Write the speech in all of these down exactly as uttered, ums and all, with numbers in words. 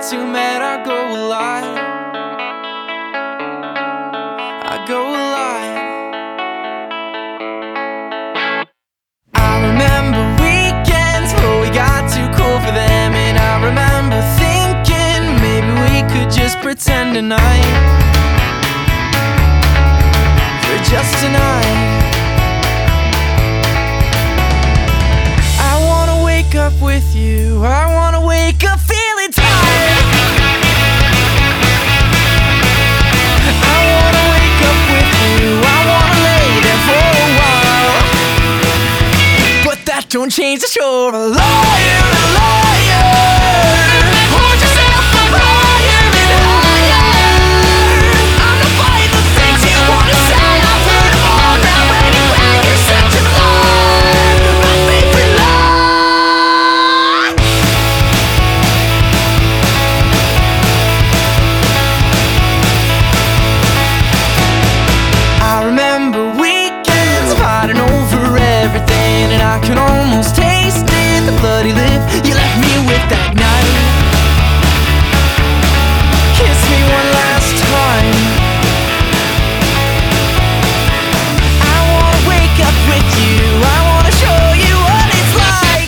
two met, I go a lot. I go a lot. I remember weekends where we got too cool for them, and I remember thinking maybe we could just pretend tonight, for just tonight. I wanna wake up with you, I wanna wake up feeling tired. I wanna wake up with you, I wanna lay there for a while. But that don't change that you're a liar, a liar. Hold yourself up higher and higher. I'm not buying the things you wanna say, I've heard them all now. Anyway, you're such a lie, my favorite lie. I remember weekends fighting over everything, and I can almost taste it, the bloody lip you left me with that night. Kiss me one last time. I wanna wake up with you, I wanna show you what it's like.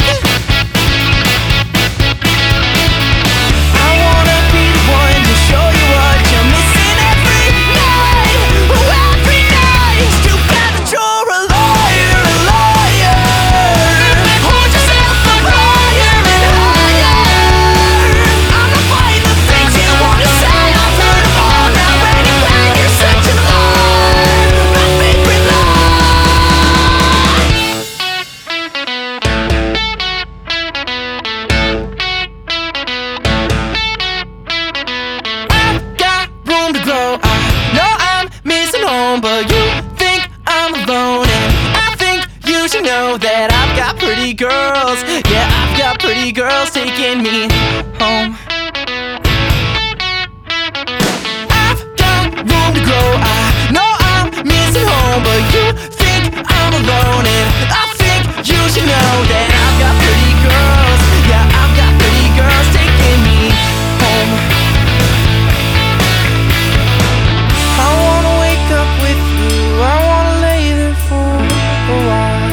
I wanna be the one to show you what you're missing every night. Oh, every night. It's too bad that you're a liar, a liar. Hold yourself up higher and higher. I'm not buying the things you wanna say, I've heard them all now. Anyway, you're such a lie, my favorite lie. I've got room to grow, I know I'm missing home, but you think I'm alone, and I think you should know that I've got pretty girls. Yeah, I've got pretty girls taking me home. I've got room to grow, I know I'm missing home, but you think I'm alone, and I think you should know that I've got pretty girls. Yeah, I've got pretty girls taking me home. I wanna wake up with you, I wanna lay there for a while.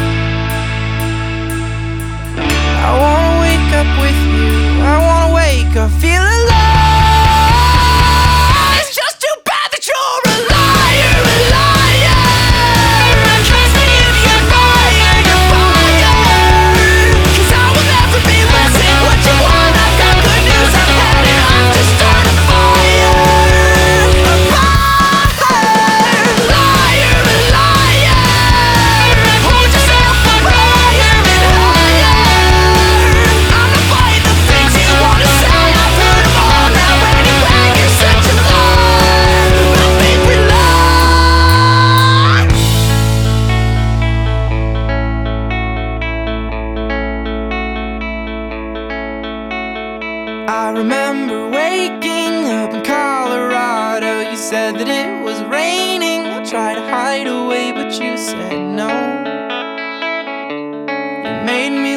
I wanna wake up with you, I wanna wake up feeling alive. It's just too bad that you're a liar, a liar. Trust me if you're fired, you're fired. 'Cause I will never be less than what you want. I've got good news, I've had it, I'm just starting a fire. A fire. Liar, a liar. Hold yourself up higher and higher. I'm not buying the things you wanna say, I've heard them all now. Anyway, you're such a lie, my favorite lie. I remember waking up in Colorado. You said that it was raining. I tried to hide away, but you said no. You made me